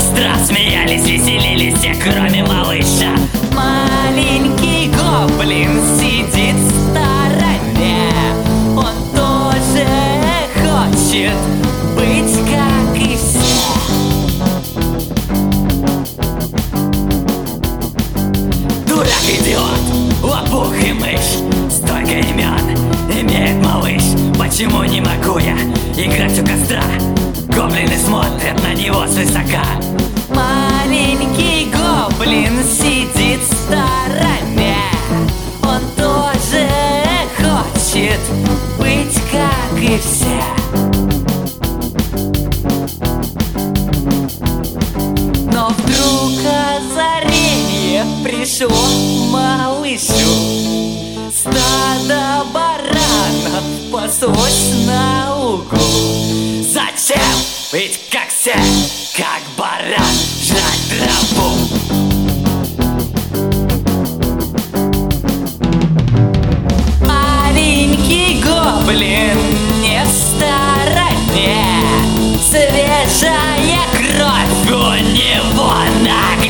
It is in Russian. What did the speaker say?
костра смеялись, веселились все, кроме малыша. Маленький гоблин сидит в стороне. Он тоже хочет быть как и все. Дурак, идиот, лопух и мышь, столько имен имеет малыш. Почему не могу я играть у костра? Гоблины смотрят на него свысока. Маленький гоблин сидит в стороне. Он тоже хочет быть как и все. Но вдруг озарение пришло малышу. Стадо баранов паслось на лугу. Зачем быть как все, как баран, жрать траву? Маленький гоблин не в стороне. Свежая кровь У него на